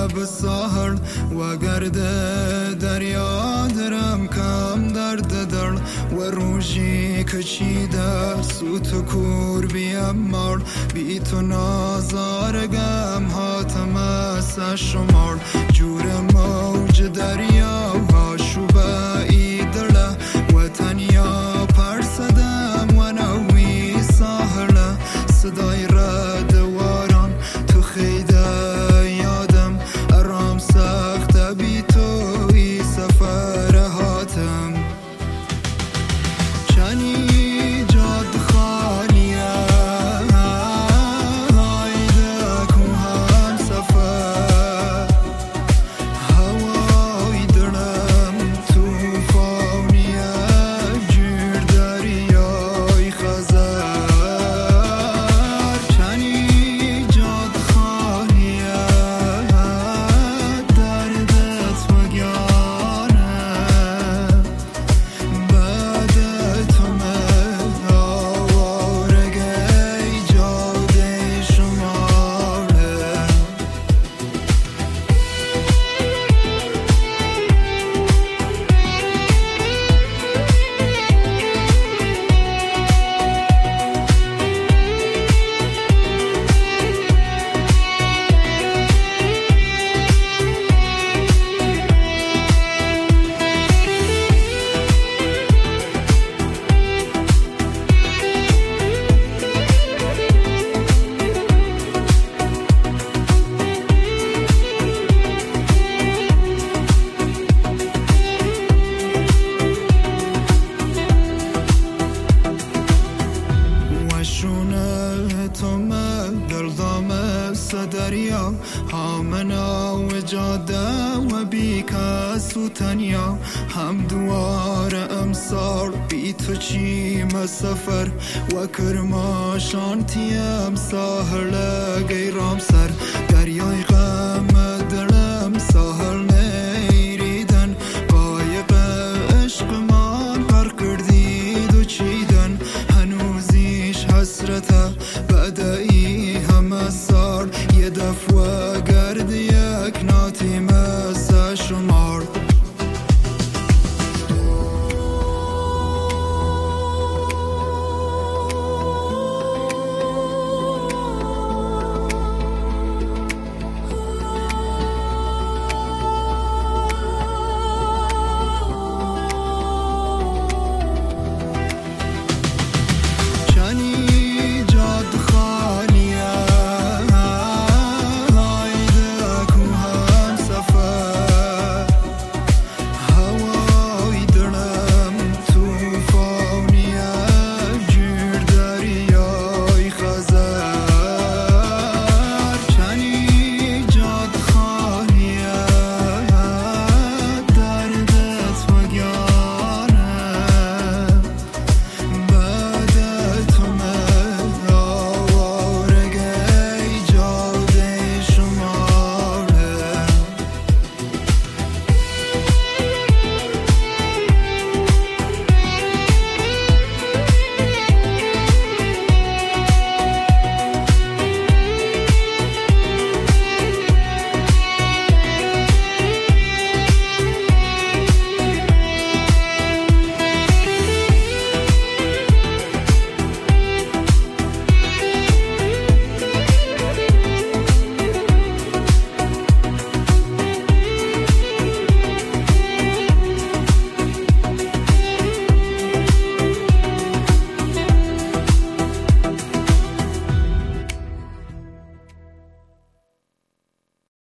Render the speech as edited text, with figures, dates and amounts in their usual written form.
لب ساحل و گرد دریا درم کم درد دل و روزی کشیده سوت کور بیم مار بی تو نازارگم هاتم از شمار جور موج دریا و شوبه ای دله و تنیا پرسدم و نوی ساحله صدای رد واران تو خیده یادم ارام سخته بی توی سفر هاتم چنی جاد خالیه هایده کوهن سفر هوای دلم توفانیه جور دریای خزر چنی جاد خالیه دردت وگانه بعد تو آوارگی جاده شماره وشونه تومه دلدامه صدریا همنا و جاده و بیکس و تنیا هم دوار امسال بی تو چیم سفر و کرما شانتیم ساحل گیرام سر دریای غم